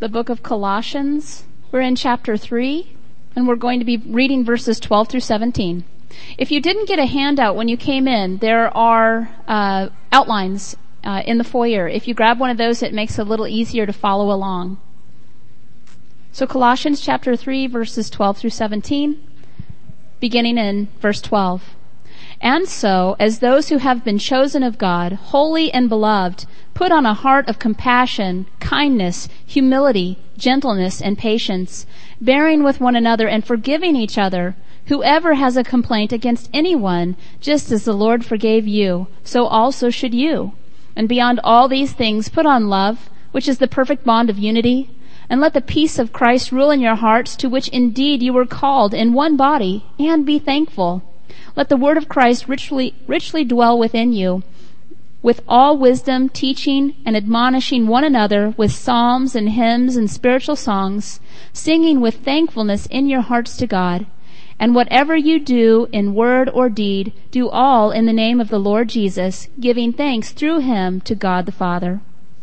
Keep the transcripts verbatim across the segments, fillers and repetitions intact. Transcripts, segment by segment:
the book of Colossians. We're in chapter three, and we're going to be reading verses twelve through seventeen. If you didn't get a handout when you came in, there are uh, outlines uh, in the foyer. If you grab one of those, it makes it a little easier to follow along. So Colossians chapter three, verses twelve through seventeen, beginning in verse twelve. And so, as those who have been chosen of God, holy and beloved, put on a heart of compassion, kindness, humility, gentleness, and patience, bearing with one another and forgiving each other. Whoever has a complaint against anyone, just as the Lord forgave you, so also should you. And beyond all these things, put on love, which is the perfect bond of unity. And let the peace of Christ rule in your hearts, to which indeed you were called in one body, and be thankful. Let the word of Christ richly, richly dwell within you, with all wisdom, teaching and admonishing one another with psalms and hymns and spiritual songs, singing with thankfulness in your hearts to God. And whatever you do in word or deed, do all in the name of the Lord Jesus, giving thanks through him to God the Father.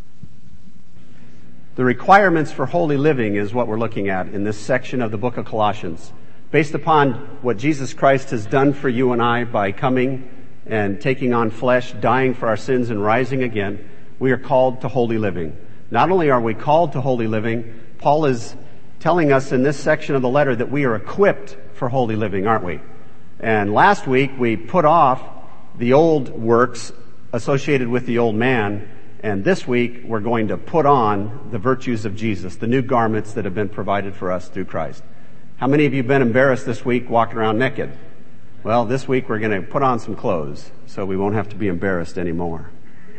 The requirements for holy living is what we're looking at in this section of the book of Colossians. Based upon what Jesus Christ has done for you and I by coming and taking on flesh, dying for our sins and rising again, we are called to holy living. Not only are we called to holy living, Paul is telling us in this section of the letter that we are equipped for holy living, aren't we? And last week we put off the old works associated with the old man, and this week we're going to put on the virtues of Jesus, the new garments that have been provided for us through Christ. How many of you have been embarrassed this week walking around naked? Well, this week we're going to put on some clothes so we won't have to be embarrassed anymore.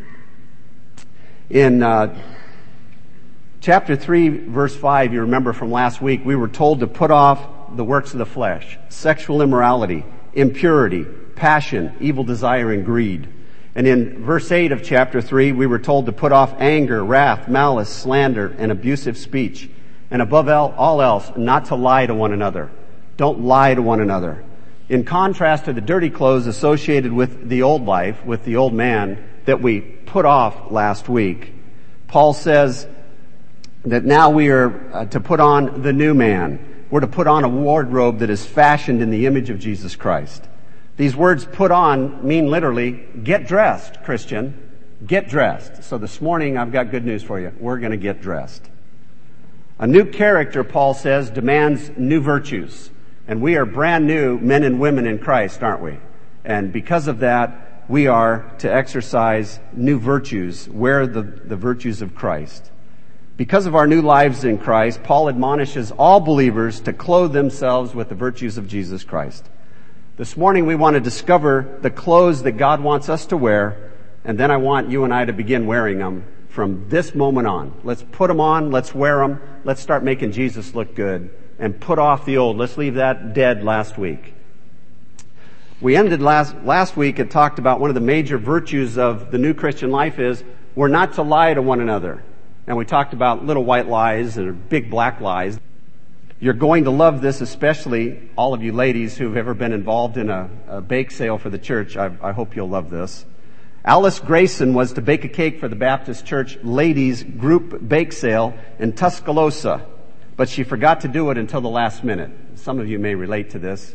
In uh, chapter three, verse five, you remember from last week, we were told to put off the works of the flesh, sexual immorality, impurity, passion, evil desire, and greed. And in verse eight of chapter three, we were told to put off anger, wrath, malice, slander, and abusive speech. And above all else, not to lie to one another. Don't lie to one another. In contrast to the dirty clothes associated with the old life, with the old man that we put off last week, Paul says that now we are uh, to put on the new man. We're to put on a wardrobe that is fashioned in the image of Jesus Christ. These words put on mean literally, get dressed, Christian. Get dressed. So this morning I've got good news for you. We're going to get dressed. A new character, Paul says, demands new virtues. And we are brand new men and women in Christ, aren't we? And because of that, we are to exercise new virtues, wear the, the virtues of Christ. Because of our new lives in Christ, Paul admonishes all believers to clothe themselves with the virtues of Jesus Christ. This morning we want to discover the clothes that God wants us to wear, and then I want you and I to begin wearing them from this moment on. Let's put them on, let's wear them, let's start making Jesus look good, and put off the old. Let's leave that dead last week. We ended last, last week and talked about one of the major virtues of the new Christian life is we're not to lie to one another. And we talked about little white lies and big black lies. You're going to love this, especially all of you ladies who've ever been involved in a, a bake sale for the church. I, I hope you'll love this. Alice Grayson was to bake a cake for the Baptist Church ladies group bake sale in Tuscaloosa, but she forgot to do it until the last minute. Some of you may relate to this.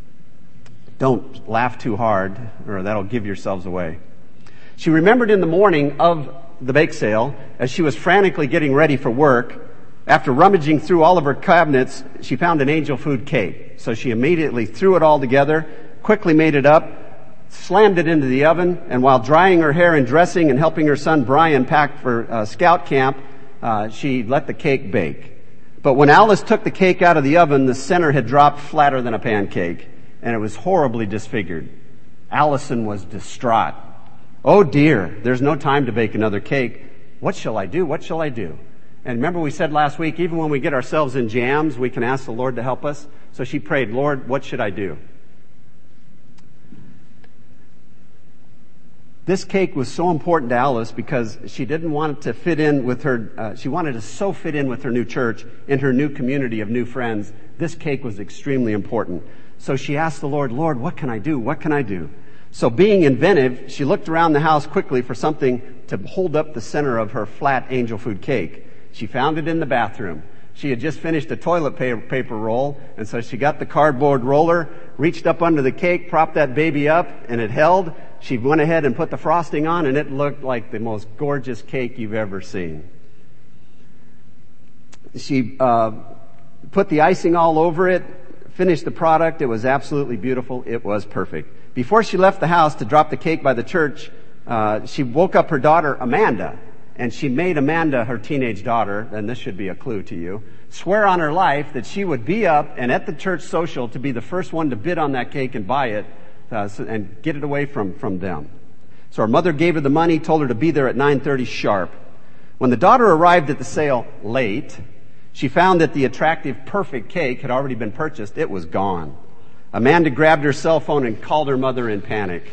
Don't laugh too hard, or that'll give yourselves away. She remembered in the morning of the bake sale, as she was frantically getting ready for work, after rummaging through all of her cabinets, she found an angel food cake. So she immediately threw it all together, quickly made it up, slammed it into the oven, and while drying her hair and dressing and helping her son Brian pack for uh, scout camp, uh, she let the cake bake. But when Alice took the cake out of the oven, the center had dropped flatter than a pancake, and it was horribly disfigured. Allison was distraught. Oh dear, there's no time to bake another cake. What shall I do? What shall I do? And remember we said last week, even when we get ourselves in jams, we can ask the Lord to help us. So she prayed, Lord, what should I do? This cake was so important to Alice because she didn't want it to fit in with her, uh, she wanted to so fit in with her new church, in her new community of new friends. This cake was extremely important. So she asked the Lord, Lord, what can I do? What can I do? So being inventive, she looked around the house quickly for something to hold up the center of her flat angel food cake. She found it in the bathroom. She had just finished a toilet paper roll, and so she got the cardboard roller, reached up under the cake, propped that baby up, and it held. She went ahead and put the frosting on, and it looked like the most gorgeous cake you've ever seen. She uh put the icing all over it, finished the product. It was absolutely beautiful. It was perfect. Before she left the house to drop the cake by the church, uh she woke up her daughter, Amanda, and she made Amanda, her teenage daughter, and this should be a clue to you, swear on her life that she would be up and at the church social to be the first one to bid on that cake and buy it uh, so, and get it away from, from them. So her mother gave her the money, told her to be there at nine thirty sharp. When the daughter arrived at the sale late, she found that the attractive, perfect cake had already been purchased. It was gone. Amanda grabbed her cell phone and called her mother in panic.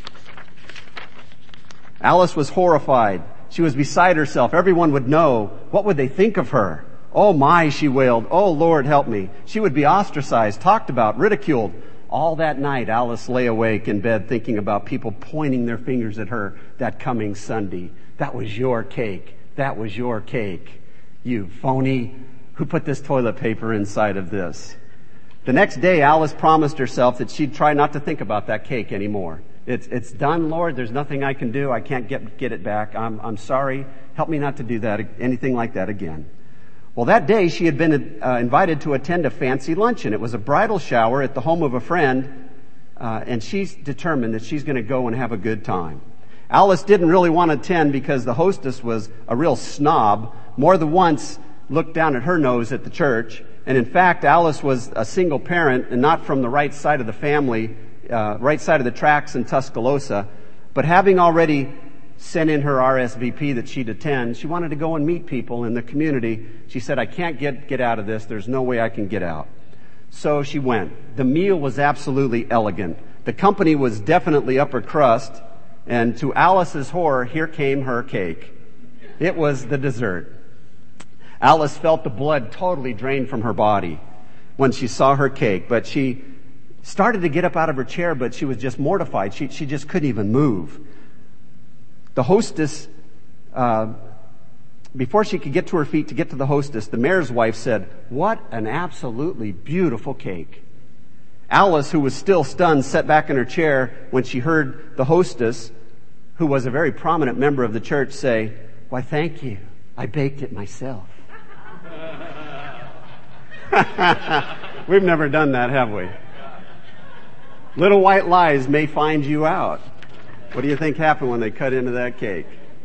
Alice was horrified. She was beside herself. Everyone would know. What would they think of her? Oh my, she wailed. Oh Lord, help me. She would be ostracized, talked about, ridiculed. All that night, Alice lay awake in bed thinking about people pointing their fingers at her that coming Sunday. That was your cake. That was your cake. You phony. Who put this toilet paper inside of this? The next day, Alice promised herself that she'd try not to think about that cake anymore. It's, it's done, Lord. There's nothing I can do. I can't get, get it back. I'm, I'm sorry. Help me not to do that, anything like that again. Well, that day she had been uh, invited to attend a fancy luncheon. It was a bridal shower at the home of a friend, uh, and she's determined that she's going to go and have a good time. Alice didn't really want to attend because the hostess was a real snob. More than once looked down at her nose at the church. And in fact, Alice was a single parent and not from the right side of the family, uh, right side of the tracks in Tuscaloosa. But having already sent in her R S V P that she'd attend, she wanted to go and meet people in the community. She said, I can't get, get out of this. There's no way I can get out. So she went. The meal was absolutely elegant. The company was definitely upper crust. And to Alice's horror, here came her cake. It was the dessert. Alice felt the blood totally drained from her body when she saw her cake, but she started to get up out of her chair, but she was just mortified. She, she just couldn't even move. The hostess, uh, before she could get to her feet to get to the hostess, the mayor's wife said, "What an absolutely beautiful cake." Alice, who was still stunned, sat back in her chair when she heard the hostess, who was a very prominent member of the church, say, "Why, thank you. I baked it myself." We've never done that, have we? Little white lies may find you out. What do you think happened when they cut into that cake?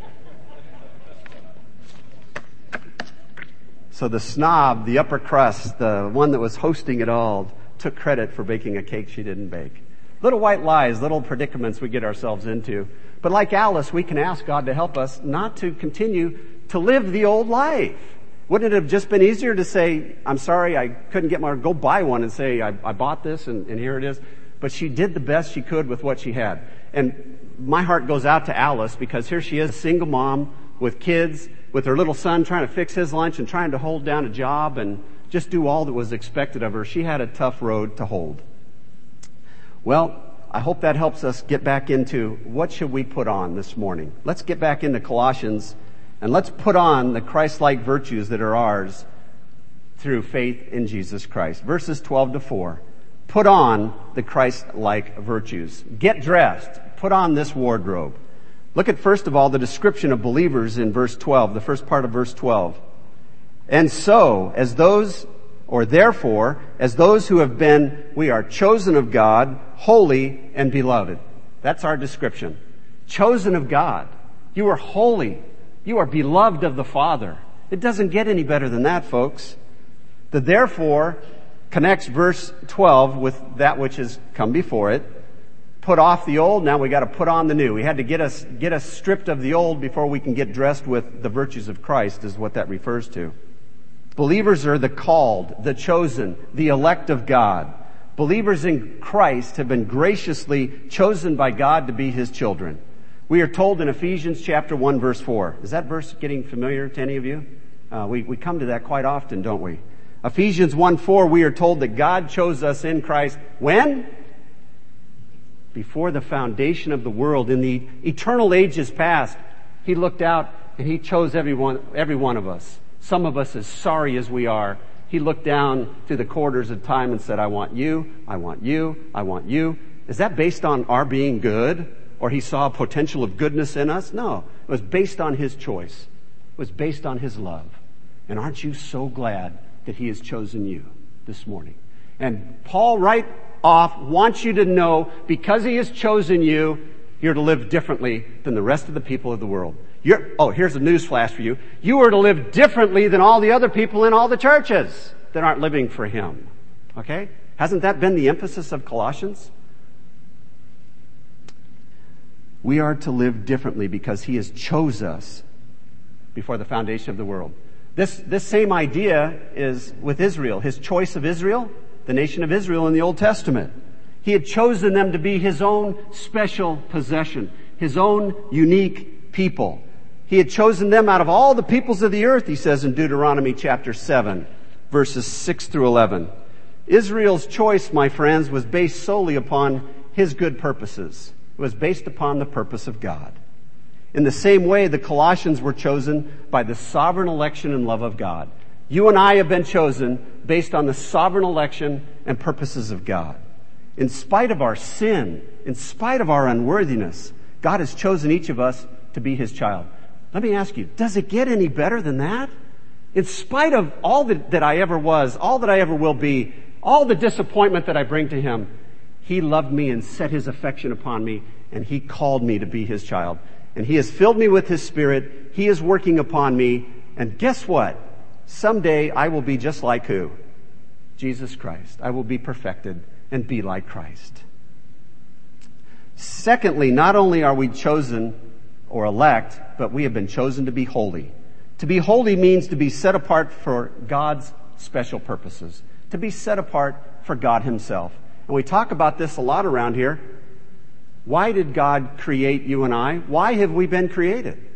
So the snob, the upper crust, the one that was hosting it all, took credit for baking a cake she didn't bake. Little white lies, little predicaments we get ourselves into. But like Alice, we can ask God to help us not to continue to live the old life. Wouldn't it have just been easier to say, I'm sorry, I couldn't get my, go buy one and say, I, I bought this and, and here it is. But she did the best she could with what she had. And my heart goes out to Alice because here she is, a single mom with kids, with her little son trying to fix his lunch and trying to hold down a job and just do all that was expected of her. She had a tough road to hold. Well, I hope that helps us get back into what should we put on this morning. Let's get back into Colossians and let's put on the Christ-like virtues that are ours through faith in Jesus Christ. Verses twelve to four. Put on the Christ-like virtues. Get dressed. Put on this wardrobe. Look at, first of all, the description of believers in verse twelve, the first part of verse twelve. And so, as those, or therefore, as those who have been, we are chosen of God, holy and beloved. That's our description. Chosen of God. You are holy. You are beloved of the Father. It doesn't get any better than that, folks. The therefore connects verse twelve with that which has come before it. Put off the old, now we got to put on the new. We had to get us get us stripped of the old before we can get dressed with the virtues of Christ, is what that refers to. Believers are the called, the chosen, the elect of God. Believers in Christ have been graciously chosen by God to be His children. We are told in Ephesians chapter one, verse four. Is that verse getting familiar to any of you? Uh, we, we come to that quite often, don't we? Ephesians one four, we are told that God chose us in Christ. When? Before the foundation of the world. In the eternal ages past, He looked out and He chose every one, every one of us. Some of us, as sorry as we are, he looked down through the quarters of time and said, I want you, I want you, I want you. Is that based on our being good? Or he saw a potential of goodness in us? No. It was based on his choice. It was based on his love. And aren't you so glad that he has chosen you this morning? And Paul, right off, wants you to know, because he has chosen you, you're to live differently than the rest of the people of the world. You're, oh, here's a news flash for you. You are to live differently than all the other people in all the churches that aren't living for him. Okay? Hasn't that been the emphasis of Colossians? We are to live differently because he has chose us before the foundation of the world. This, this same idea is with Israel. His choice of Israel, the nation of Israel in the Old Testament. He had chosen them to be his own special possession, his own unique people. He had chosen them out of all the peoples of the earth, he says in Deuteronomy chapter seven, verses six through eleven. Israel's choice, my friends, was based solely upon his good purposes. It was based upon the purpose of God. In the same way, the Colossians were chosen by the sovereign election and love of God. You and I have been chosen based on the sovereign election and purposes of God. In spite of our sin, in spite of our unworthiness, God has chosen each of us to be his child. Let me ask you, does it get any better than that? In spite of all that, that I ever was, all that I ever will be, all the disappointment that I bring to him, he loved me and set his affection upon me, and he called me to be his child. And he has filled me with his Spirit. He is working upon me. And guess what? Someday I will be just like who? Jesus Christ. I will be perfected and be like Christ. Secondly, not only are we chosen or elect, but we have been chosen to be holy. To be holy means to be set apart for God's special purposes. To be set apart for God himself. And we talk about this a lot around here. Why did God create you and I? Why have we been created?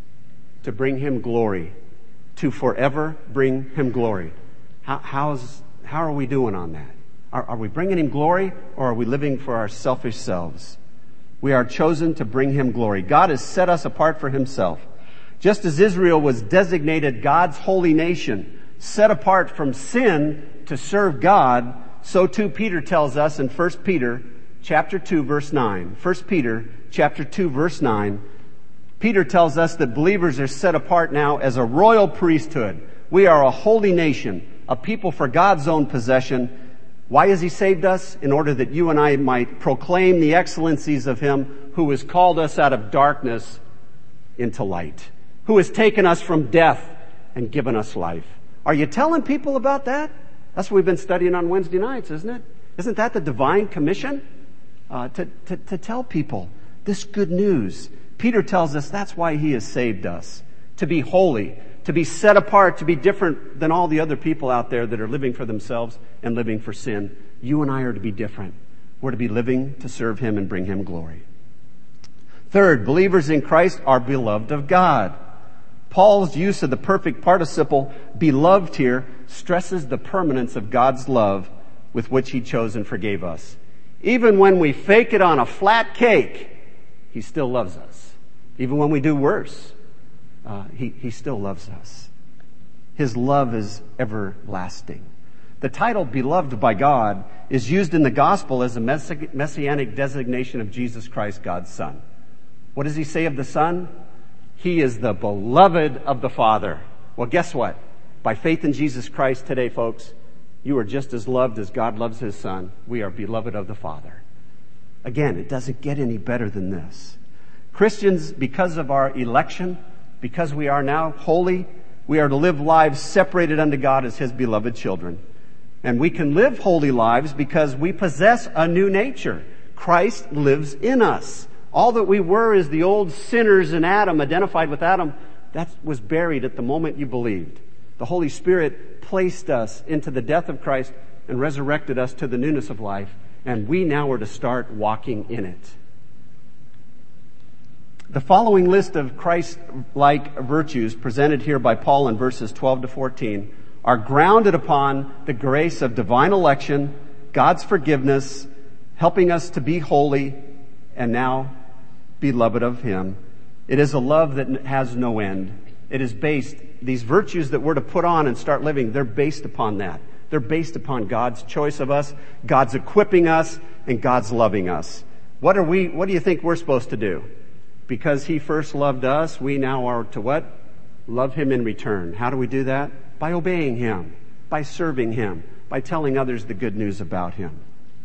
To bring him glory. To forever bring him glory. How, how's, how are we doing on that? Are, are we bringing him glory, or are we living for our selfish selves? We are chosen to bring him glory. God has set us apart for himself. Just as Israel was designated God's holy nation, set apart from sin to serve God, so too Peter tells us in First Peter chapter two, verse nine. First Peter chapter two, verse nine. Peter tells us that believers are set apart now as a royal priesthood. We are a holy nation, a people for God's own possession. Why has he saved us? In order that you and I might proclaim the excellencies of him who has called us out of darkness into light, who has taken us from death and given us life. Are you telling people about that? That's what we've been studying on Wednesday nights, isn't it? Isn't that the divine commission? Uh, to, to, to tell people this good news. Peter tells us that's why he has saved us. To be holy, to be set apart, to be different than all the other people out there that are living for themselves and living for sin. You and I are to be different. We're to be living to serve him and bring him glory. Third, believers in Christ are beloved of God. Paul's use of the perfect participle beloved here stresses the permanence of God's love with which he chose and forgave us. Even when we fake it on a flat cake, he still loves us. Even when we do worse, uh, he, he still loves us. His love is everlasting. The title beloved by God is used in the gospel as a messi- messianic designation of Jesus Christ, God's Son. What does he say of the Son? He is the beloved of the Father. Well, guess what? By faith in Jesus Christ today, folks, you are just as loved as God loves his Son. We are beloved of the Father. Again, it doesn't get any better than this. Christians, because of our election, because we are now holy, we are to live lives separated unto God as his beloved children. And we can live holy lives because we possess a new nature. Christ lives in us. All that we were is the old sinners in Adam, identified with Adam. That was buried at the moment you believed. The Holy Spirit placed us into the death of Christ and resurrected us to the newness of life. And we now are to start walking in it. The following list of Christ-like virtues presented here by Paul in verses twelve to fourteen are grounded upon the grace of divine election, God's forgiveness, helping us to be holy, and now beloved of him. It is a love that has no end. It is based these virtues that we're to put on and start living, they're based upon that. They're based upon God's choice of us, God's equipping us, and God's loving us. What are we, what do you think we're supposed to do? Because He first loved us, we now are to what? Love Him in return. How do we do that? By obeying Him, by serving Him, by telling others the good news about Him.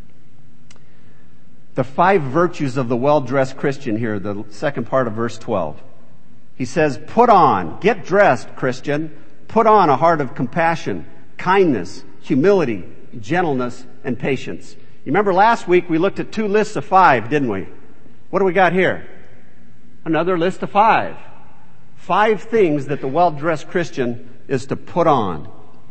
The five virtues of the well-dressed Christian here, the second part of verse twelve. He says, put on, get dressed, Christian. Put on a heart of compassion, kindness, humility, gentleness, and patience. You remember last week we looked at two lists of five, didn't we? What do we got here? Another list of five. Five things that the well-dressed Christian is to put on.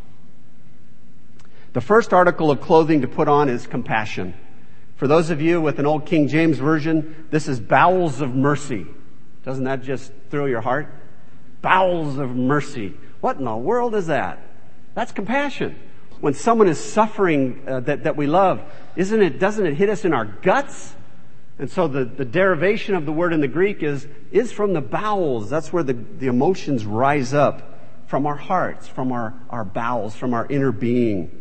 The first article of clothing to put on is compassion. For those of you with an old King James Version, this is bowels of mercy. Doesn't that just thrill your heart? Bowels of mercy. What in the world is that? That's compassion. When someone is suffering uh, that, that we love, isn't it, doesn't it hit us in our guts? And so the, the derivation of the word in the Greek is, is from the bowels. That's where the, the emotions rise up from our hearts, from our, our bowels, from our inner being.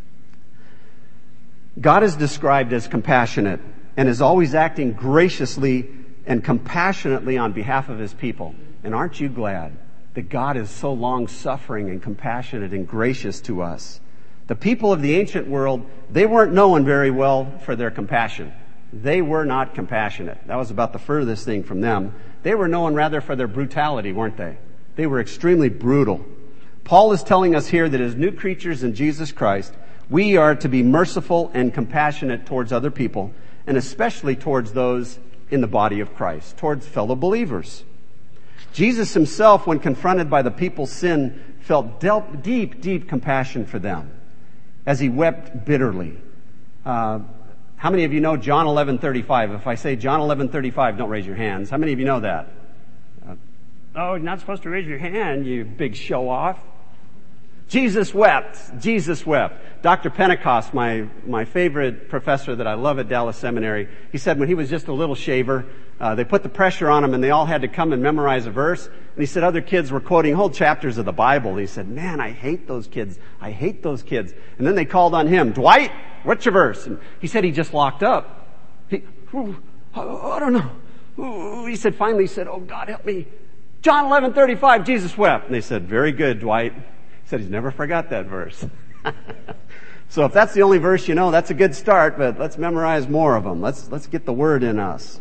God is described as compassionate and is always acting graciously and compassionately on behalf of His people. And aren't you glad that God is so long-suffering and compassionate and gracious to us? The people of the ancient world, they weren't known very well for their compassion. They were not compassionate. That was about the furthest thing from them. They were known rather for their brutality, weren't they? They were extremely brutal. Paul is telling us here that as new creatures in Jesus Christ, we are to be merciful and compassionate towards other people, and especially towards those in the body of Christ, towards fellow believers. Jesus Himself, when confronted by the people's sin, felt deep, deep compassion for them as He wept bitterly. Uh, how many of you know John eleven thirty-five? If I say John eleven thirty-five, don't raise your hands. How many of you know that? Uh, oh, you're not supposed to raise your hand, you big show-off. Jesus wept. Jesus wept. Doctor Pentecost, my, my favorite professor that I love at Dallas Seminary, he said when he was just a little shaver, uh, they put the pressure on him and they all had to come and memorize a verse. And he said other kids were quoting whole chapters of the Bible. And he said, man, I hate those kids. I hate those kids. And then they called on him, Dwight, what's your verse? And he said he just locked up. He, oh, I don't know. Ooh, he said, finally he said, oh God, help me. John eleven thirty-five, Jesus wept. And they said, very good, Dwight. He said he's never forgot that verse. So if that's the only verse you know, that's a good start, but let's memorize more of them. Let's, let's get the word in us.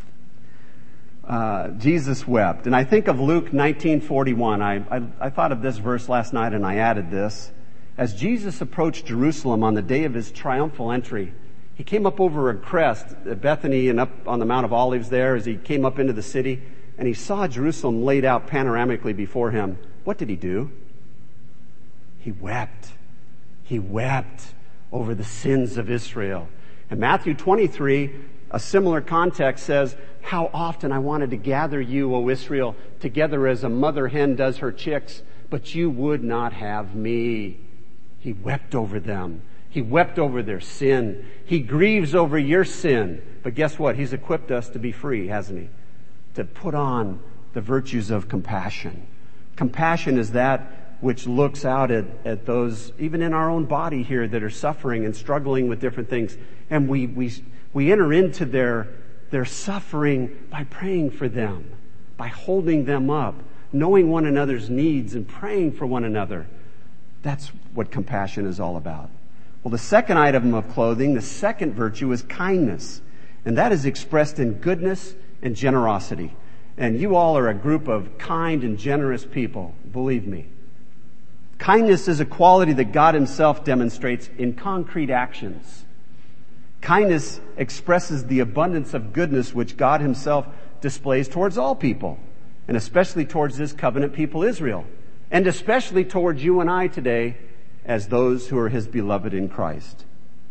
Uh, Jesus wept. And I think of Luke nineteen forty-one. I, I, I thought of this verse last night and I added this. As Jesus approached Jerusalem on the day of His triumphal entry, He came up over a crest at Bethany and up on the Mount of Olives there as He came up into the city, and He saw Jerusalem laid out panoramically before Him. What did He do? He wept. He wept over the sins of Israel. In Matthew twenty-three, a similar context says, how often I wanted to gather you, O Israel, together as a mother hen does her chicks, but you would not have me. He wept over them. He wept over their sin. He grieves over your sin. But guess what? He's equipped us to be free, hasn't He? To put on the virtues of compassion. Compassion is that which looks out at, at those, even in our own body here, that are suffering and struggling with different things. And we, we, we enter into their, their suffering by praying for them, by holding them up, knowing one another's needs and praying for one another. That's what compassion is all about. Well, the second item of clothing, the second virtue, is kindness. And that is expressed in goodness and generosity. And you all are a group of kind and generous people, believe me. Kindness is a quality that God Himself demonstrates in concrete actions. Kindness expresses the abundance of goodness which God Himself displays towards all people, and especially towards His covenant people Israel, and especially towards you and I today as those who are His beloved in Christ.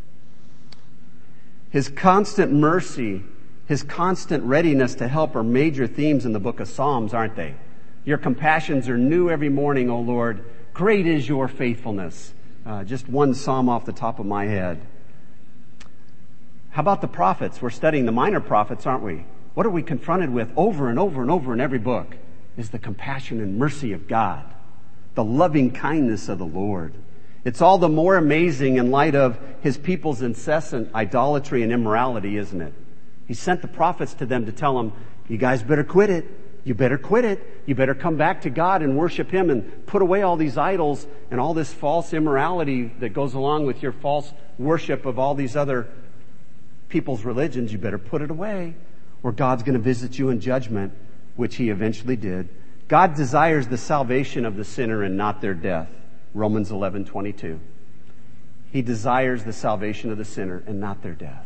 His constant mercy, His constant readiness to help are major themes in the book of Psalms, aren't they? Your compassions are new every morning, O Lord. Great is your faithfulness. Uh, just one psalm off the top of my head. How about the prophets? We're studying the minor prophets, aren't we? What are we confronted with over and over and over in every book? Is the compassion and mercy of God. The loving kindness of the Lord. It's all the more amazing in light of his people's incessant idolatry and immorality, isn't it? He sent the prophets to them to tell them, you guys better quit it. You better quit it. You better come back to God and worship him and put away all these idols and all this false immorality that goes along with your false worship of all these other people's religions. You better put it away, or God's going to visit you in judgment, which he eventually did. God desires the salvation of the sinner and not their death. Romans eleven twenty-two. He desires the salvation of the sinner and not their death.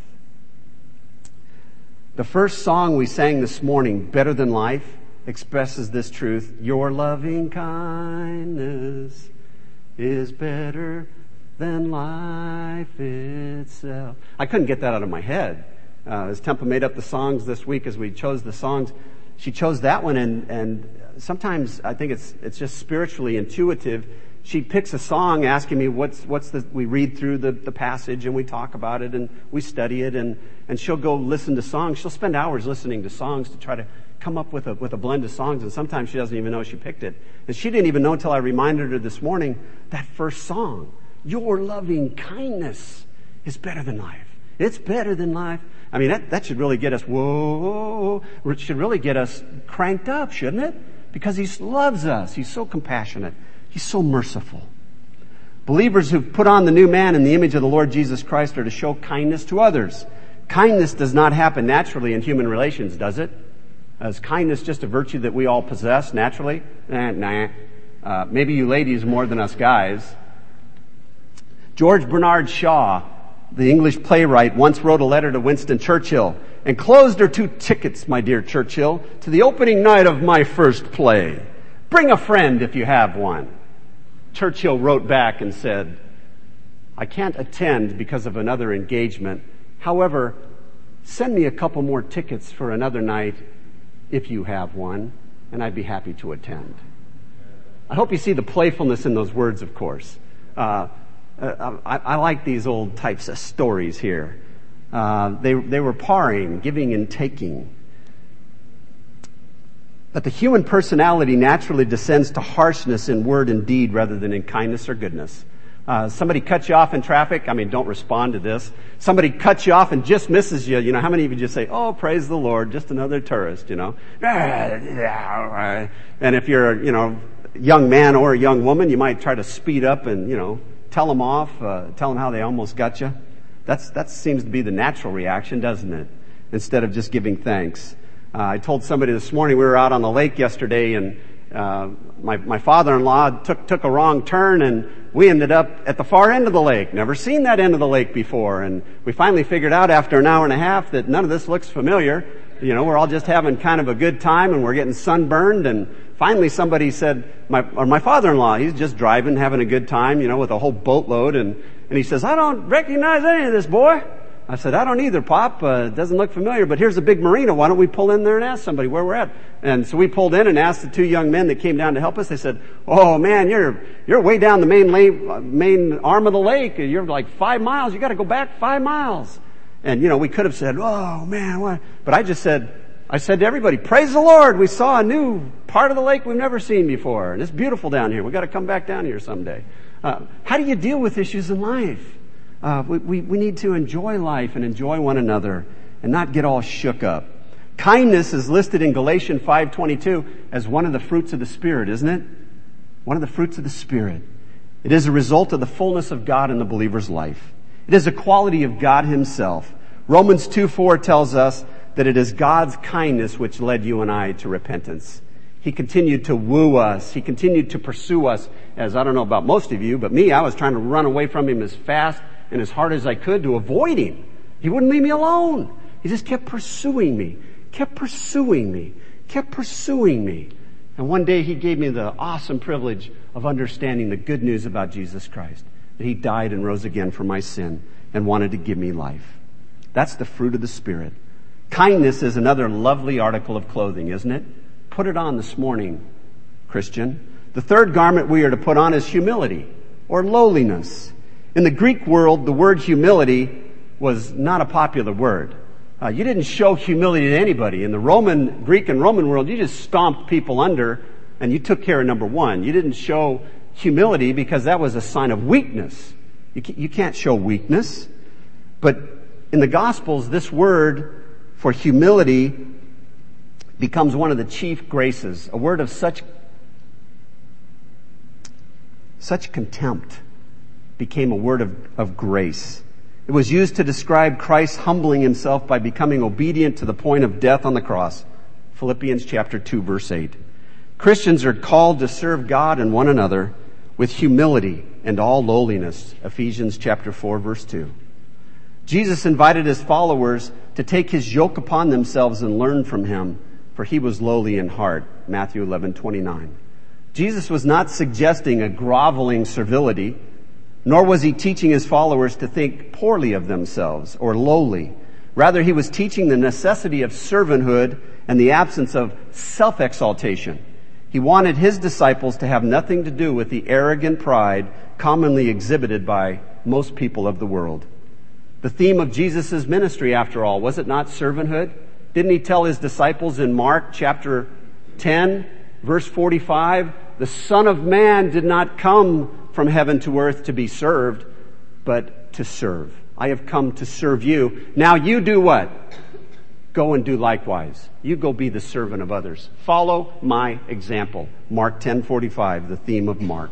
The first song we sang this morning, Better Than Life, expresses this truth. Your loving kindness is better than life itself. I couldn't get that out of my head. Uh, as Tempa made up the songs this week, as we chose the songs, she chose that one, and, and sometimes I think it's it's just spiritually intuitive. She picks a song asking me what's what's the we read through the, the passage and we talk about it and we study it, and, and she'll go listen to songs. She'll spend hours listening to songs to try to come up with a with a blend of songs, and sometimes she doesn't even know she picked it. And she didn't even know until I reminded her this morning that first song, Your loving kindness is better than life. It's better than life. I mean, that, that should really get us, whoa, it should really get us cranked up, shouldn't it? Because he loves us. He's so compassionate. He's so merciful. Believers who've put on the new man in the image of the Lord Jesus Christ are to show kindness to others. Kindness does not happen naturally in human relations, does it? Is kindness just a virtue that we all possess naturally? Eh, nah. Uh, maybe you ladies more than us guys. George Bernard Shaw, the English playwright, once wrote a letter to Winston Churchill. Enclosed are two tickets, my dear Churchill, to the opening night of my first play. Bring a friend if you have one. Churchill wrote back and said, I can't attend because of another engagement. However, send me a couple more tickets for another night if you have one, and I'd be happy to attend. I hope you see the playfulness in those words, of course. Uh, uh, I, I like these old types of stories here. Uh, they, they were parring, giving and taking. But the human personality naturally descends to harshness in word and deed rather than in kindness or goodness. Uh, somebody cuts you off in traffic. I mean, don't respond to this. Somebody cuts you off and just misses you. You know, how many of you just say, oh, praise the Lord, just another tourist, you know? And if you're, you know, a young man or a young woman, you might try to speed up and, you know, tell them off, uh, tell them how they almost got you. That's, that seems to be the natural reaction, doesn't it? Instead of just giving thanks. Uh, I told somebody this morning, we were out on the lake yesterday, and uh, my, my father-in-law took, took a wrong turn, and we ended up at the far end of the lake. Never seen that end of the lake before. And we finally figured out after an hour and a half that none of this looks familiar. You know, we're all just having kind of a good time, and we're getting sunburned. And finally somebody said, my, or my father-in-law, he's just driving, having a good time, you know, with a whole boatload. And, and he says, I don't recognize any of this, boy. I said, I don't either, Pop. Uh, it doesn't look familiar, but here's a big marina. Why don't we pull in there and ask somebody where we're at? And so we pulled in and asked the two young men that came down to help us. They said, oh man, you're, you're way down the main lane, uh, main arm of the lake. You're like five miles. You got to go back five miles. And, you know, we could have said, oh man, what? But I just said, I said to everybody, praise the Lord. We saw a new part of the lake we've never seen before. And it's beautiful down here. We got to come back down here someday. Uh, how do you deal with issues in life? Uh, we, we, we need to enjoy life and enjoy one another and not get all shook up. Kindness is listed in Galatians five twenty-two as one of the fruits of the Spirit, isn't it? One of the fruits of the Spirit. It is a result of the fullness of God in the believer's life. It is a quality of God Himself. Romans two four tells us that it is God's kindness which led you and I to repentance. He continued to woo us. He continued to pursue us. As I don't know about most of you, but me, I was trying to run away from Him as fast and as hard as I could to avoid Him. He wouldn't leave me alone. He just kept pursuing me, kept pursuing me, kept pursuing me. And one day He gave me the awesome privilege of understanding the good news about Jesus Christ, that He died and rose again for my sin and wanted to give me life. That's the fruit of the Spirit. Kindness is another lovely article of clothing, isn't it? Put it on this morning, Christian. The third garment we are to put on is humility or lowliness. In the Greek world, the word humility was not a popular word. Uh, you didn't show humility to anybody. In the Roman, Greek and Roman world, you just stomped people under and you took care of number one. You didn't show humility because that was a sign of weakness. You you can't show weakness. But in the Gospels, this word for humility becomes one of the chief graces, a word of such such contempt became a word of, of grace. It was used to describe Christ humbling himself by becoming obedient to the point of death on the cross. Philippians chapter two, verse eight. Christians are called to serve God and one another with humility and all lowliness. Ephesians chapter four, verse two. Jesus invited his followers to take his yoke upon themselves and learn from him, for he was lowly in heart. Matthew eleven, twenty-nine. Jesus was not suggesting a groveling servility, nor was he teaching his followers to think poorly of themselves or lowly. Rather, he was teaching the necessity of servanthood and the absence of self-exaltation. He wanted his disciples to have nothing to do with the arrogant pride commonly exhibited by most people of the world. The theme of Jesus' ministry, after all, was it not servanthood? Didn't he tell his disciples in Mark chapter ten, verse forty-five, the Son of Man did not come from heaven to earth to be served, but to serve. I have come to serve you. Now you do what? Go and do likewise. You go be the servant of others. Follow my example. Mark ten forty-five, the theme of Mark.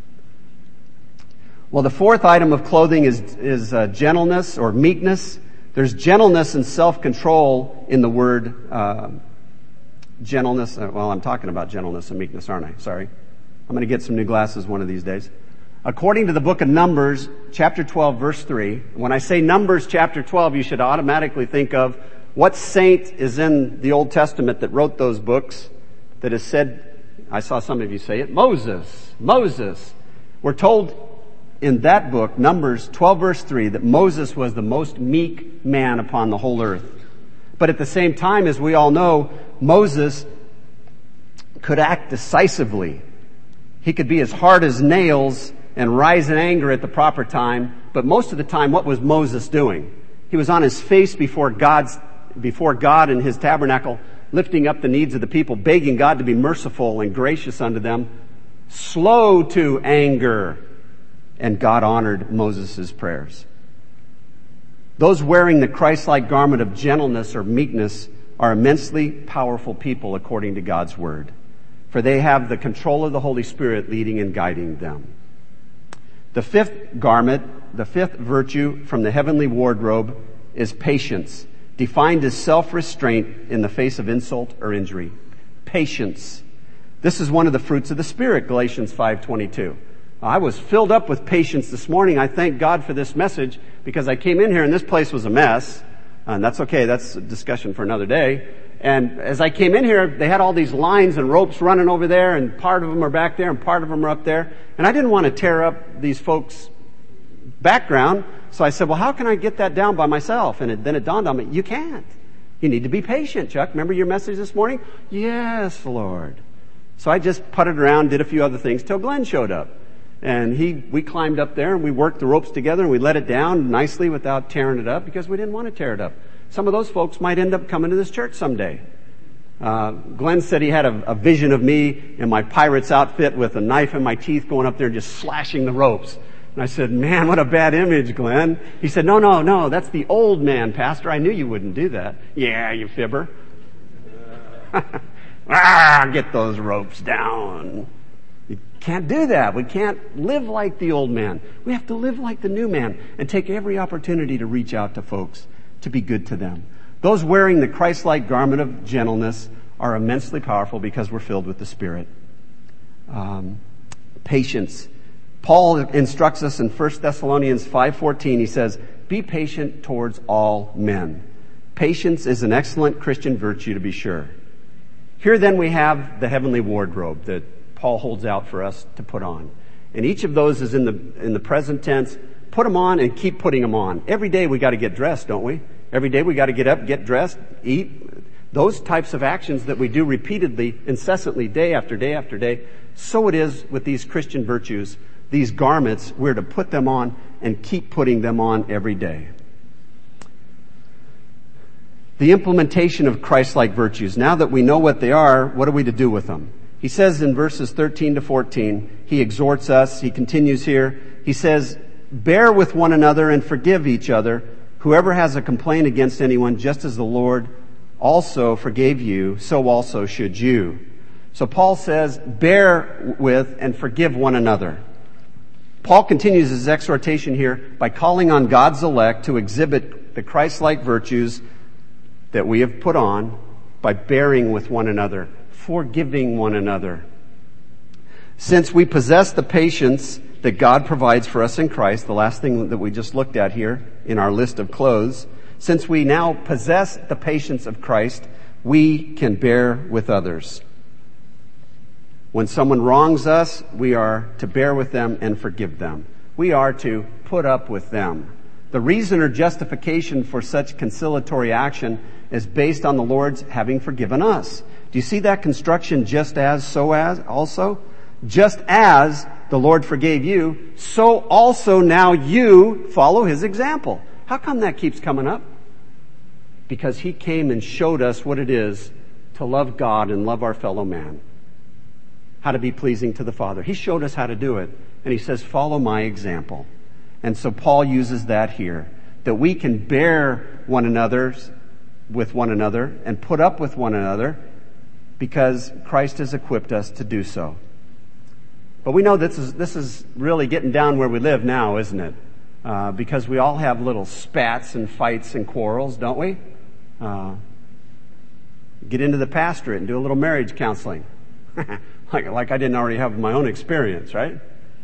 Well, the fourth item of clothing is, is uh, gentleness or meekness. There's gentleness and self-control in the word uh, gentleness. Uh, well, I'm talking about gentleness and meekness, aren't I? Sorry. I'm going to get some new glasses one of these days. According to the book of Numbers, chapter twelve, verse three, when I say Numbers chapter twelve, you should automatically think of what saint is in the Old Testament that wrote those books that has said, I saw some of you say it, Moses. Moses. We're told in that book, Numbers twelve, verse three, that Moses was the most meek man upon the whole earth. But at the same time, as we all know, Moses could act decisively. He could be as hard as nails and rise in anger at the proper time. But most of the time, what was Moses doing? He was on his face before God's, before God in his tabernacle, lifting up the needs of the people, begging God to be merciful and gracious unto them, slow to anger. And God honored Moses' prayers. Those wearing the Christ-like garment of gentleness or meekness are immensely powerful people according to God's word. For they have the control of the Holy Spirit leading and guiding them. The fifth garment, the fifth virtue from the heavenly wardrobe is patience, defined as self-restraint in the face of insult or injury. Patience. This is one of the fruits of the Spirit, Galatians five twenty-two. I was filled up with patience this morning. I thank God for this message because I came in here and this place was a mess. And that's okay. That's a discussion for another day. And as I came in here, they had all these lines and ropes running over there, and part of them are back there and part of them are up there. And I didn't want to tear up these folks' background. So I said, well, how can I get that down by myself? And it, then it dawned on me, you can't. You need to be patient, Chuck. Remember your message this morning? Yes, Lord. So I just putted around, did a few other things till Glenn showed up. And he, we climbed up there and we worked the ropes together and we let it down nicely without tearing it up because we didn't want to tear it up. Some of those folks might end up coming to this church someday. Uh, Glenn said he had a, a vision of me in my pirate's outfit with a knife in my teeth going up there and just slashing the ropes. And I said, man, what a bad image, Glenn. He said, no, no, no, that's the old man, Pastor. I knew you wouldn't do that. Yeah, you fibber. ah, get those ropes down. You can't do that. We can't live like the old man. We have to live like the new man and take every opportunity to reach out to folks, to be good to them. Those wearing the Christ-like garment of gentleness are immensely powerful because we're filled with the Spirit. Um, patience. Paul instructs us in First Thessalonians five fourteen. He says, be patient towards all men. Patience is an excellent Christian virtue, to be sure. Here then we have the heavenly wardrobe that Paul holds out for us to put on. And each of those is in the in the present tense. Put them on and keep putting them on. Every day we got to get dressed, don't we? Every day we got to get up, get dressed, eat. Those types of actions that we do repeatedly, incessantly, day after day after day. So it is with these Christian virtues, these garments. We're to put them on and keep putting them on every day. The implementation of Christ-like virtues. Now that we know what they are, what are we to do with them? He says in verses thirteen to fourteen, he exhorts us, he continues here, he says, bear with one another and forgive each other. Whoever has a complaint against anyone, just as the Lord also forgave you, so also should you. So Paul says, bear with and forgive one another. Paul continues his exhortation here by calling on God's elect to exhibit the Christ-like virtues that we have put on by bearing with one another, forgiving one another. Since we possess the patience that God provides for us in Christ, the last thing that we just looked at here in our list of clothes, since we now possess the patience of Christ, we can bear with others. When someone wrongs us, we are to bear with them and forgive them. We are to put up with them. The reason or justification for such conciliatory action is based on the Lord's having forgiven us. Do you see that construction, just as, so as, also? Just as the Lord forgave you, so also now you follow His example. How come that keeps coming up? Because He came and showed us what it is to love God and love our fellow man. How to be pleasing to the Father. He showed us how to do it. And He says, follow my example. And so Paul uses that here. That we can bear one another with one another and put up with one another because Christ has equipped us to do so. But we know this is, this is really getting down where we live now, isn't it? Uh, because we all have little spats and fights and quarrels, don't we? Uh, get into the pastorate and do a little marriage counseling. like, like I didn't already have my own experience, right?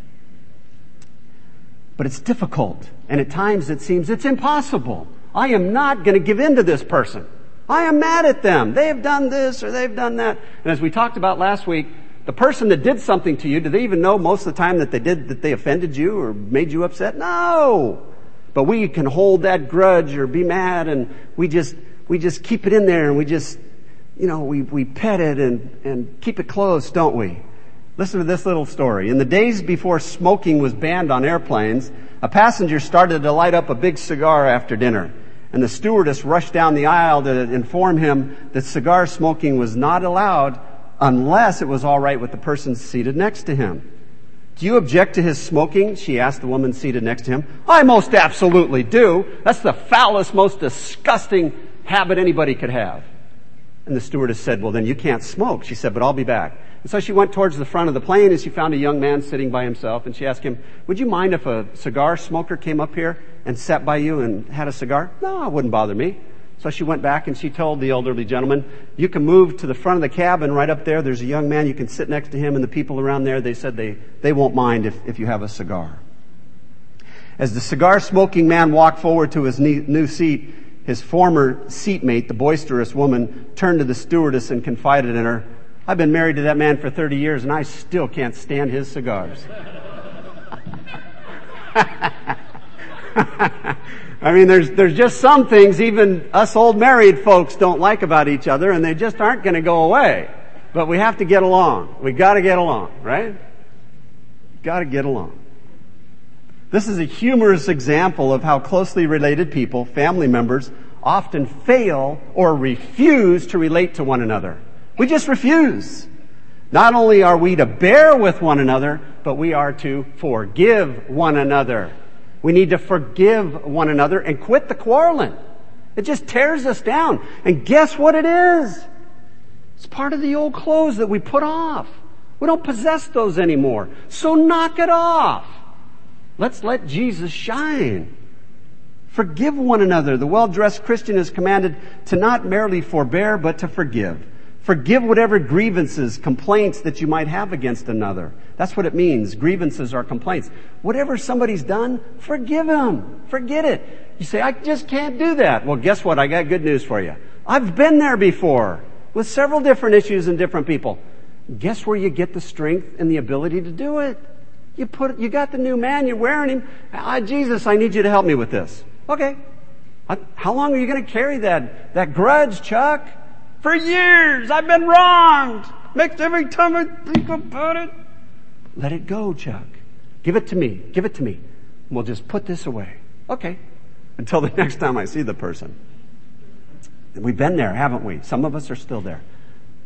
But it's difficult. And at times it seems it's impossible. I am not going to give in to this person. I am mad at them. They have done this or they've done that. And as we talked about last week, the person that did something to you, do they even know most of the time that they did, that they offended you or made you upset? No. But we can hold that grudge or be mad and we just, we just keep it in there and we just, you know, we, we pet it and, and keep it close, don't we? Listen to this little story. In the days before smoking was banned on airplanes, a passenger started to light up a big cigar after dinner. And the stewardess rushed down the aisle to inform him that cigar smoking was not allowed unless it was all right with the person seated next to him. Do you object to his smoking? She asked the woman seated next to him. I most absolutely do. That's the foulest, most disgusting habit anybody could have. And the stewardess said, well, then you can't smoke. She said, but I'll be back. And so she went towards the front of the plane and she found a young man sitting by himself. And she asked him, would you mind if a cigar smoker came up here and sat by you and had a cigar? No, it wouldn't bother me. So she went back and she told the elderly gentleman, you can move to the front of the cabin right up there. There's a young man. You can sit next to him. And the people around there, they said they, they won't mind if, if you have a cigar. As the cigar smoking man walked forward to his new seat, his former seatmate, the boisterous woman, turned to the stewardess and confided in her, I've been married to that man for thirty years and I still can't stand his cigars. I mean, there's, there's just some things even us old married folks don't like about each other and they just aren't going to go away. But we have to get along. We gotta get along, right? Gotta get along. This is a humorous example of how closely related people, family members, often fail or refuse to relate to one another. We just refuse. Not only are we to bear with one another, but we are to forgive one another. We need to forgive one another and quit the quarreling. It just tears us down. And guess what it is? It's part of the old clothes that we put off. We don't possess those anymore. So knock it off. Let's let Jesus shine. Forgive one another. The well-dressed Christian is commanded to not merely forbear, but to forgive. Forgive whatever grievances, complaints that you might have against another. That's what it means. Grievances are complaints. Whatever somebody's done, forgive them. Forget it. You say, I just can't do that. Well, guess what? I got good news for you. I've been there before with several different issues and different people. Guess where you get the strength and the ability to do it? You put, you got the new man, you're wearing him. Ah, Jesus, I need you to help me with this. Okay. How long are you going to carry that, that grudge, Chuck? For years, I've been wronged. Makes every time I think about it. Let it go, Chuck. Give it to me. Give it to me. We'll just put this away. Okay. Until the next time I see the person. We've been there, haven't we? Some of us are still there.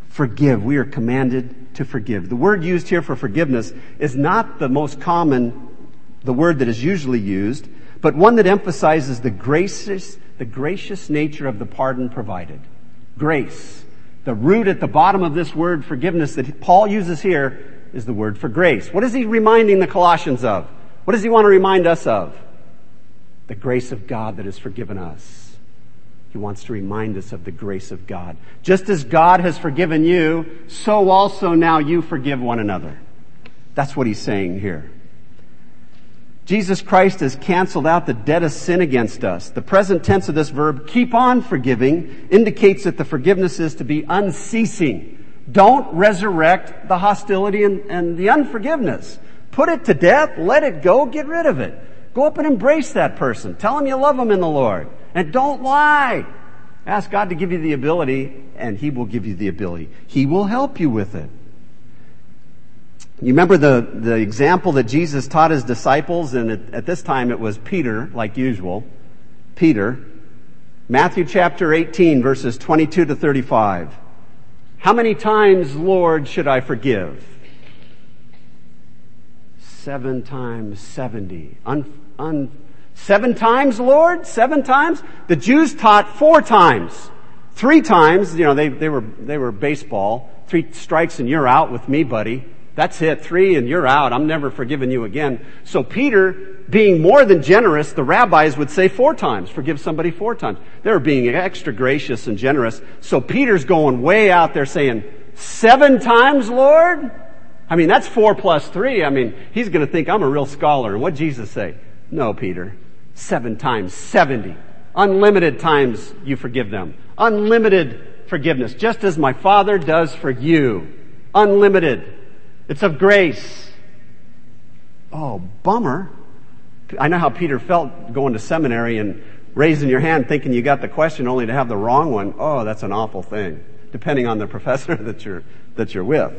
Forgive. We are commanded to forgive. The word used here for forgiveness is not the most common, the word that is usually used, but one that emphasizes the gracious, the gracious nature of the pardon provided. Grace. The root at the bottom of this word forgiveness that Paul uses here is the word for grace. What is he reminding the Colossians of? What does he want to remind us of? The grace of God that has forgiven us. He wants to remind us of the grace of God. Just as God has forgiven you, so also now you forgive one another. That's what he's saying here. Jesus Christ has canceled out the debt of sin against us. The present tense of this verb, keep on forgiving, indicates that the forgiveness is to be unceasing. Don't resurrect the hostility and, and the unforgiveness. Put it to death, let it go, get rid of it. Go up and embrace that person. Tell him you love him in the Lord. And don't lie. Ask God to give you the ability, and he will give you the ability. He will help you with it. You remember the, the example that Jesus taught his disciples, and at, at this time it was Peter, like usual. Peter. Matthew chapter eighteen, verses twenty-two to thirty-five. How many times, Lord, should I forgive? Seven times seventy. Un, un, seven times, Lord? Seven times? The Jews taught four times. Three times, you know, they, they were, they were baseball. Three strikes and you're out with me, buddy. That's it. Three and you're out. I'm never forgiving you again. So Peter, being more than generous, the rabbis would say four times. Forgive somebody four times. They were being extra gracious and generous. So Peter's going way out there saying, seven times, Lord? I mean, that's four plus three. I mean, he's going to think I'm a real scholar. And what'd Jesus say? No, Peter. Seven times seventy. Unlimited times you forgive them. Unlimited forgiveness. Just as my Father does for you. Unlimited. It's of grace. Oh, bummer. I know how Peter felt going to seminary and raising your hand thinking you got the question only to have the wrong one. Oh, that's an awful thing, depending on the professor that you're, that you're with.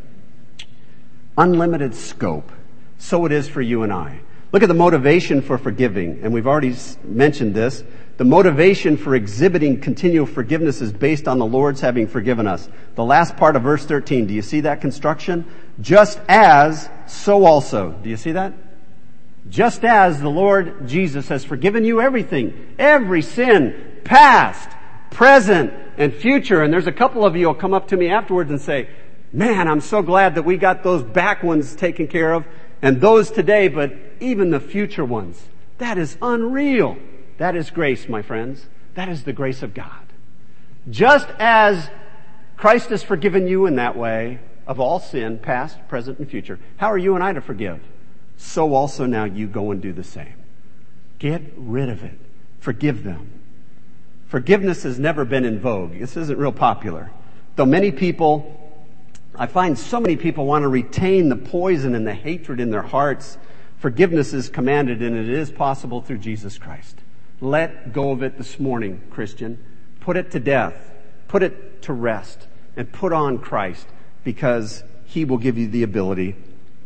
Unlimited scope. So it is for you and I. Look at the motivation for forgiving, and we've already mentioned this. The motivation for exhibiting continual forgiveness is based on the Lord's having forgiven us. The last part of verse thirteen, do you see that construction? Just as, so also. Do you see that? Just as the Lord Jesus has forgiven you everything, every sin, past, present, and future. And there's a couple of you who'll come up to me afterwards and say, man, I'm so glad that we got those back ones taken care of, and those today, but even the future ones. That is unreal. That is grace, my friends. That is the grace of God. Just as Christ has forgiven you in that way of all sin, past, present, and future, how are you and I to forgive? So also now you go and do the same. Get rid of it. Forgive them. Forgiveness has never been in vogue. This isn't real popular. Though many people, I find so many people want to retain the poison and the hatred in their hearts. Forgiveness is commanded, and it is possible through Jesus Christ. Let go of it this morning, Christian. Put it to death. Put it to rest. And put on Christ, because he will give you the ability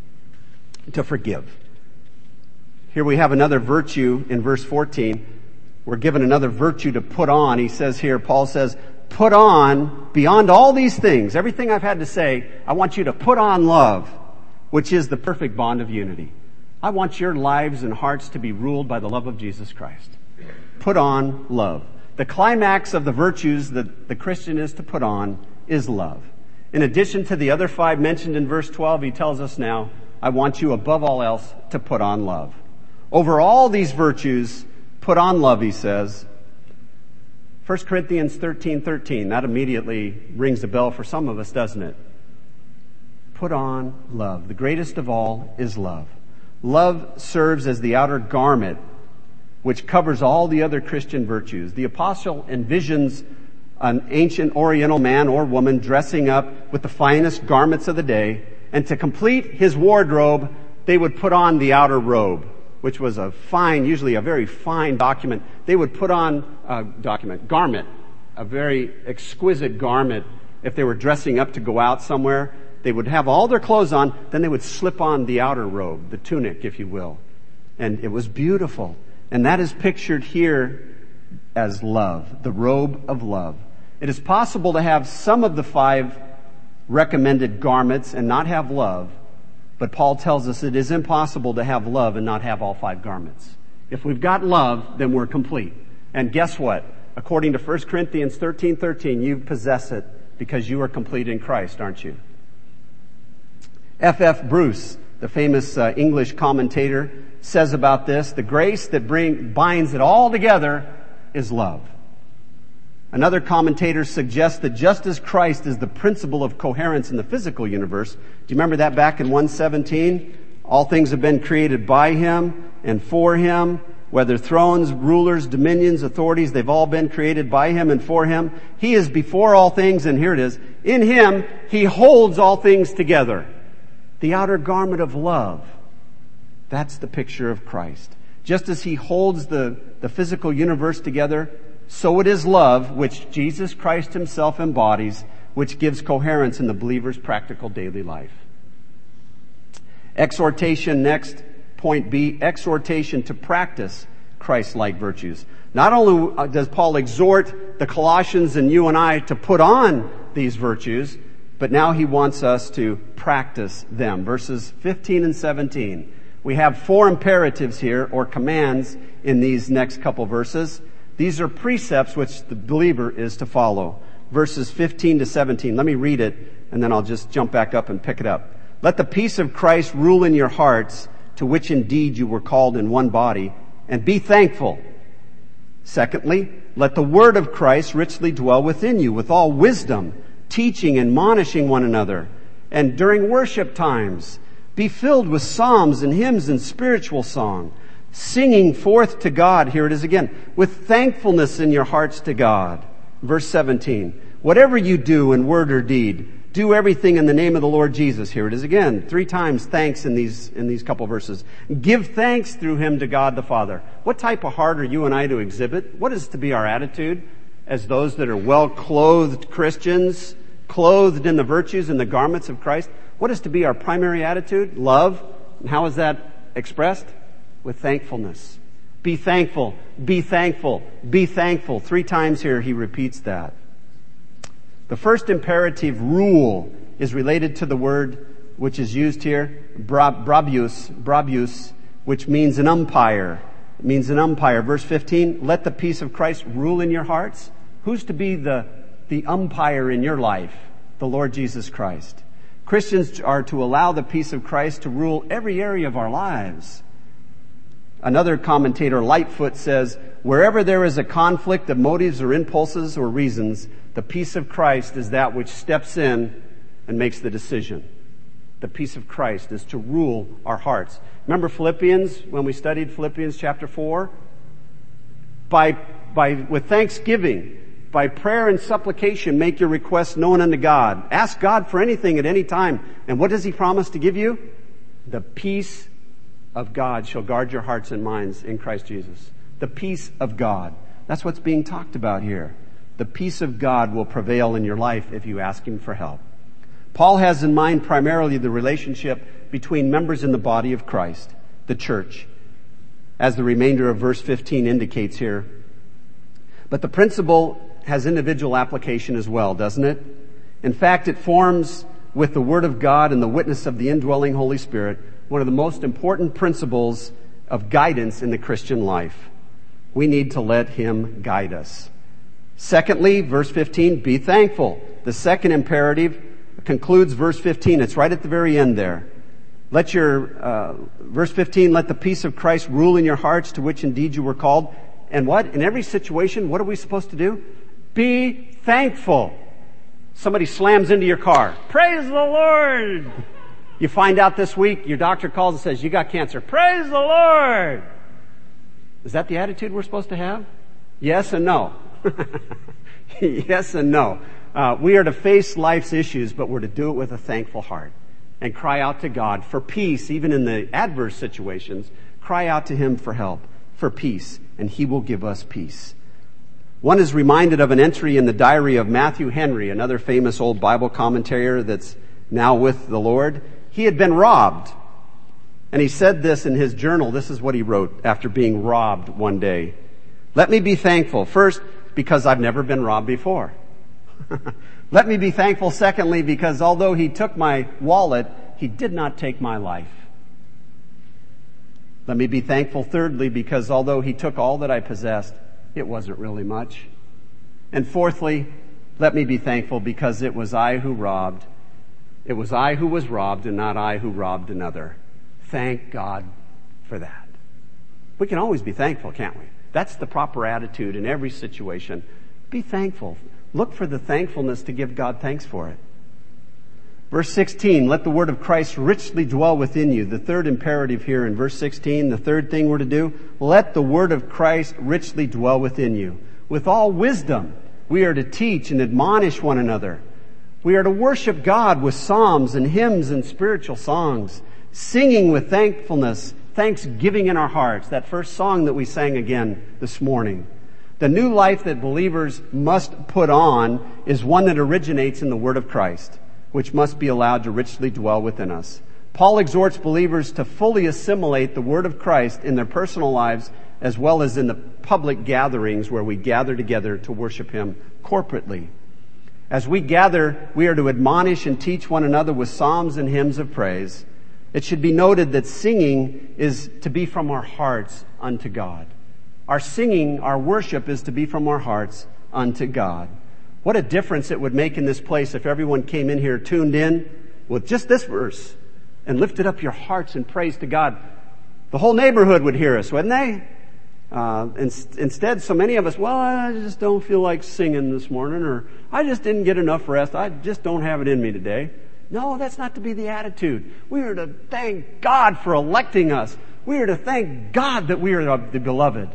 to forgive. Here we have another virtue in verse fourteen. We're given another virtue to put on. He says here, Paul says, put on, beyond all these things, everything I've had to say, I want you to put on love, which is the perfect bond of unity. I want your lives and hearts to be ruled by the love of Jesus Christ. Put on love. The climax of the virtues that the Christian is to put on is love. In addition to the other five mentioned in verse twelve, he tells us now, I want you above all else to put on love. Over all these virtues, put on love, he says. First Corinthians thirteen thirteen, that immediately rings a bell for some of us, doesn't it? Put on love. The greatest of all is love. Love serves as the outer garment which covers all the other Christian virtues. The apostle envisions an ancient Oriental man or woman dressing up with the finest garments of the day, and to complete his wardrobe, they would put on the outer robe, which was a fine, usually a very fine document. They would put on a document, garment, a very exquisite garment. If they were dressing up to go out somewhere, they would have all their clothes on, then they would slip on the outer robe, the tunic, if you will. And it was beautiful. And that is pictured here as love, the robe of love. It is possible to have some of the five recommended garments and not have love, but Paul tells us it is impossible to have love and not have all five garments. If we've got love, then we're complete. And guess what? According to First Corinthians thirteen thirteen, you possess it because you are complete in Christ, aren't you? F F Bruce, the famous uh, English commentator, says about this, the grace that bring, binds it all together is love. Another commentator suggests that just as Christ is the principle of coherence in the physical universe, do you remember that back in one seventeen? All things have been created by Him and for Him, whether thrones, rulers, dominions, authorities, they've all been created by Him and for Him. He is before all things, and here it is, in Him He holds all things together. The outer garment of love. That's the picture of Christ. Just as He holds the, the physical universe together, so it is love, which Jesus Christ Himself embodies, which gives coherence in the believer's practical daily life. Exhortation next, point B, exhortation to practice Christ-like virtues. Not only does Paul exhort the Colossians and you and I to put on these virtues, but now he wants us to practice them. Verses fifteen and seventeen. We have four imperatives here, or commands, in these next couple verses. These are precepts which the believer is to follow. Verses fifteen to seventeen. Let me read it, and then I'll just jump back up and pick it up. Let the peace of Christ rule in your hearts, to which indeed you were called in one body, and be thankful. Secondly, let the word of Christ richly dwell within you, with all wisdom, teaching and admonishing one another. And during worship times, be filled with psalms and hymns and spiritual song, singing forth to God, here it is again, with thankfulness in your hearts to God. Verse seventeen, whatever you do in word or deed, do everything in the name of the Lord Jesus. Here it is again, three times thanks in these, in these couple verses. Give thanks through Him to God the Father. What type of heart are you and I to exhibit? What is to be our attitude as those that are well-clothed Christians, clothed in the virtues and the garments of Christ? What is to be our primary attitude? Love. And how is that expressed? With thankfulness. Be thankful, be thankful, be thankful. Three times here he repeats that. The first imperative rule is related to the word which is used here, brabius, brabius, which means an umpire. It means an umpire. Verse fifteen, let the peace of Christ rule in your hearts. Who's to be the, the umpire in your life? The Lord Jesus Christ. Christians are to allow the peace of Christ to rule every area of our lives. Another commentator, Lightfoot, says, wherever there is a conflict of motives or impulses or reasons, the peace of Christ is that which steps in and makes the decision. The peace of Christ is to rule our hearts. Remember Philippians, when we studied Philippians chapter four? By, by, with thanksgiving, by prayer and supplication, make your requests known unto God. Ask God for anything at any time. And what does He promise to give you? The peace of God shall guard your hearts and minds in Christ Jesus. The peace of God. That's what's being talked about here. The peace of God will prevail in your life if you ask Him for help. Paul has in mind primarily the relationship between members in the body of Christ, the church, as the remainder of verse fifteen indicates here. But the principle has individual application as well, doesn't it? In fact, it forms with the Word of God and the witness of the indwelling Holy Spirit one of the most important principles of guidance in the Christian life. We need to let Him guide us. Secondly, verse fifteen, be thankful. The second imperative concludes verse fifteen. It's right at the very end there. Let your, uh, verse fifteen, let the peace of Christ rule in your hearts, to which indeed you were called. And what? In every situation, what are we supposed to do? Be thankful. Somebody slams into your car. Praise the Lord! You find out this week, your doctor calls and says, you got cancer. Praise the Lord! Is that the attitude we're supposed to have? Yes and no. Yes and no. Uh, we are to face life's issues, but we're to do it with a thankful heart and cry out to God for peace, even in the adverse situations. Cry out to Him for help, for peace, and He will give us peace. One is reminded of an entry in the diary of Matthew Henry, another famous old Bible commentator that's now with the Lord. He had been robbed. And he said this in his journal. This is what he wrote after being robbed one day. Let me be thankful. First, because I've never been robbed before. Let me be thankful, secondly, because although he took my wallet, he did not take my life. Let me be thankful, thirdly, because although he took all that I possessed, it wasn't really much. And fourthly, let me be thankful because it was I who robbed. It was I who was robbed and not I who robbed another. Thank God for that. We can always be thankful, can't we? That's the proper attitude in every situation. Be thankful. Look for the thankfulness to give God thanks for it. Verse sixteen, let the word of Christ richly dwell within you. The third imperative here in verse sixteen, the third thing we're to do, let the word of Christ richly dwell within you. With all wisdom, we are to teach and admonish one another. We are to worship God with psalms and hymns and spiritual songs, singing with thankfulness, thanksgiving in our hearts. That first song that we sang again this morning. The new life that believers must put on is one that originates in the word of Christ, which must be allowed to richly dwell within us. Paul exhorts believers to fully assimilate the word of Christ in their personal lives as well as in the public gatherings where we gather together to worship him corporately. As we gather, we are to admonish and teach one another with psalms and hymns of praise. It should be noted that singing is to be from our hearts unto God. Our singing, our worship is to be from our hearts unto God. What a difference it would make in this place if everyone came in here tuned in with just this verse and lifted up your hearts in praise to God. The whole neighborhood would hear us, wouldn't they? Uh, in, instead, so many of us, well, I just don't feel like singing this morning, or I just didn't get enough rest. I just don't have it in me today. No, that's not to be the attitude. We are to thank God for electing us. We are to thank God that we are the beloved.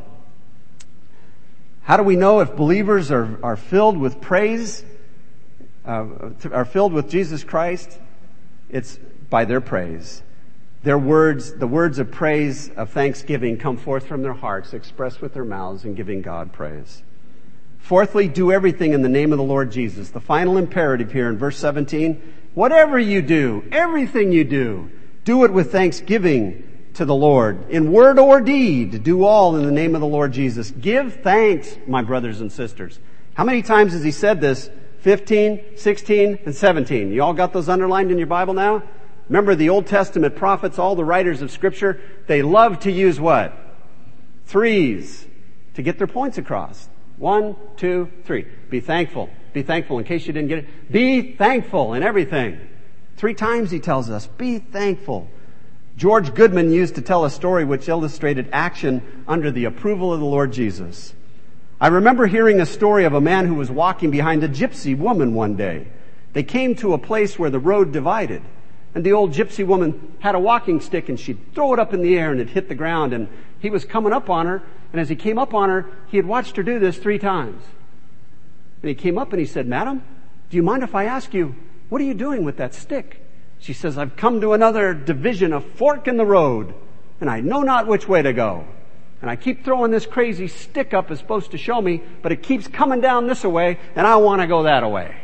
How do we know if believers are, are filled with praise, uh, are filled with Jesus Christ? It's by their praise. Their words, the words of praise, of thanksgiving come forth from their hearts, expressed with their mouths in giving God praise. Fourthly, do everything in the name of the Lord Jesus. The final imperative here in verse seventeen, whatever you do, everything you do, do it with thanksgiving to the Lord. In word or deed, do all in the name of the Lord Jesus. Give thanks, my brothers and sisters. How many times has he said this? fifteen, sixteen, and seventeen. You all got those underlined in your Bible now? Remember the Old Testament prophets, all the writers of Scripture, they love to use what? Threes to get their points across. One, two, three. Be thankful. Be thankful. In case you didn't get it, be thankful in everything. Three times he tells us, be thankful. George Goodman used to tell a story which illustrated action under the approval of the Lord Jesus. I remember hearing a story of a man who was walking behind a gypsy woman one day. They came to a place where the road divided, and the old gypsy woman had a walking stick and she'd throw it up in the air and it hit the ground, and he was coming up on her, and as he came up on her, he had watched her do this three times. And he came up and he said, "Madam, do you mind if I ask you, what are you doing with that stick?" She says, "I've come to another division, a fork in the road, and I know not which way to go. And I keep throwing this crazy stick up as supposed to show me, but it keeps coming down this way, and I want to go that way."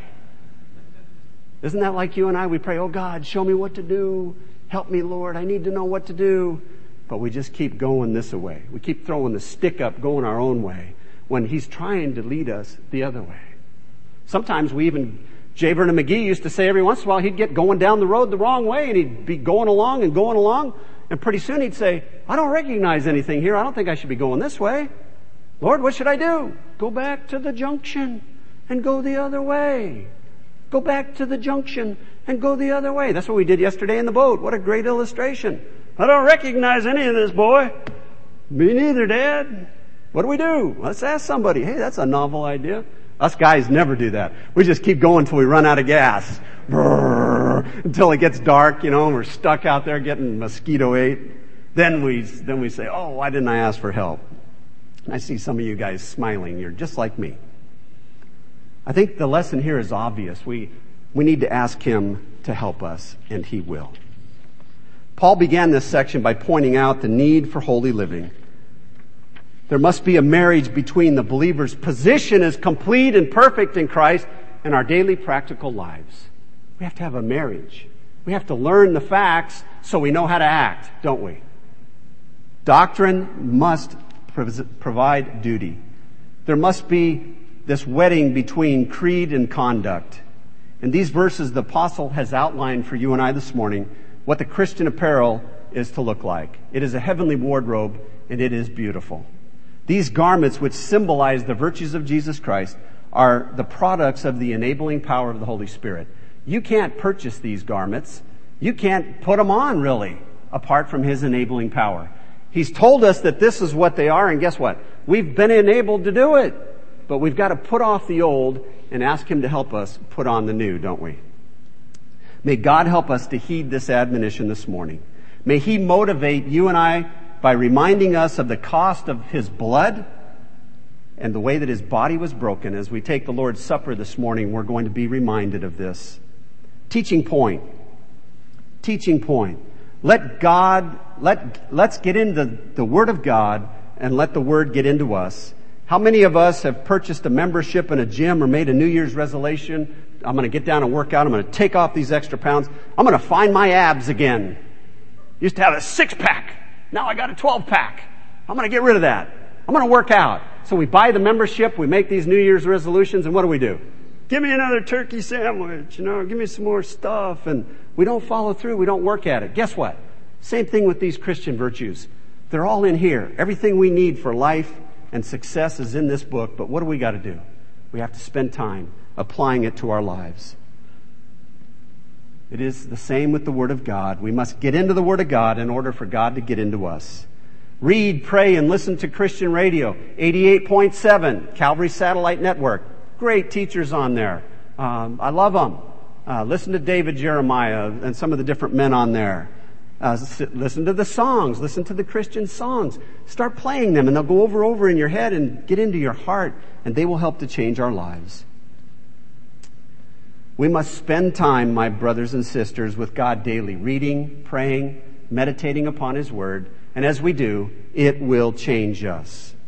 Isn't that like you and I? We pray, "Oh God, show me what to do. Help me, Lord. I need to know what to do." But we just keep going this way. We keep throwing the stick up, going our own way, when he's trying to lead us the other way. Sometimes we even... J. Vernon McGee used to say every once in a while he'd get going down the road the wrong way, and he'd be going along and going along, and pretty soon he'd say, "I don't recognize anything here. I don't think I should be going this way. Lord, what should I do?" Go back to the junction and go the other way. Go back to the junction and go the other way. That's what we did yesterday in the boat. What a great illustration. "I don't recognize any of this, boy." "Me neither, Dad." "What do we do?" "Let's ask somebody." Hey, that's a novel idea. Us guys never do that. We just keep going until we run out of gas. Brrr, until it gets dark, you know, and we're stuck out there getting mosquito ate. Then we, then we say, "Oh, why didn't I ask for help?" And I see some of you guys smiling. You're just like me. I think the lesson here is obvious. We, we need to ask him to help us, and he will. Paul began this section by pointing out the need for holy living. There must be a marriage between the believer's position as complete and perfect in Christ and our daily practical lives. We have to have a marriage. We have to learn the facts so we know how to act, don't we? Doctrine must provide duty. There must be this wedding between creed and conduct. In these verses, the apostle has outlined for you and I this morning what the Christian apparel is to look like. It is a heavenly wardrobe, and it is beautiful. These garments, which symbolize the virtues of Jesus Christ, are the products of the enabling power of the Holy Spirit. You can't purchase these garments. You can't put them on, really, apart from His enabling power. He's told us that this is what they are, and guess what? We've been enabled to do it. But we've got to put off the old and ask Him to help us put on the new, don't we? May God help us to heed this admonition this morning. May He motivate you and I by reminding us of the cost of His blood and the way that His body was broken. As we take the Lord's Supper this morning, we're going to be reminded of this. Teaching point. Teaching point. Let God, let, let's get into the Word of God and let the Word get into us. How many of us have purchased a membership in a gym or made a New Year's resolution? I'm going to get down and work out. I'm going to take off these extra pounds. I'm going to find my abs again. Used to have a six pack. Now I got a twelve pack. I'm going to get rid of that. I'm going to work out. So we buy the membership. We make these New Year's resolutions. And what do we do? Give me another turkey sandwich. You know, give me some more stuff. And we don't follow through. We don't work at it. Guess what? Same thing with these Christian virtues. They're all in here. Everything we need for life and success is in this book. But what do we got to do? We have to spend time applying it to our lives. It is the same with the Word of God. We must get into the Word of God in order for God to get into us. Read, pray, and listen to Christian radio. eighty-eight point seven, Calvary Satellite Network. Great teachers on there. Um, I love them. Uh, listen to David Jeremiah and some of the different men on there. Uh, listen to the songs. Listen to the Christian songs. Start playing them, and they'll go over over in your head and get into your heart, and they will help to change our lives. We must spend time, my brothers and sisters, with God daily, reading, praying, meditating upon His Word. And as we do, it will change us.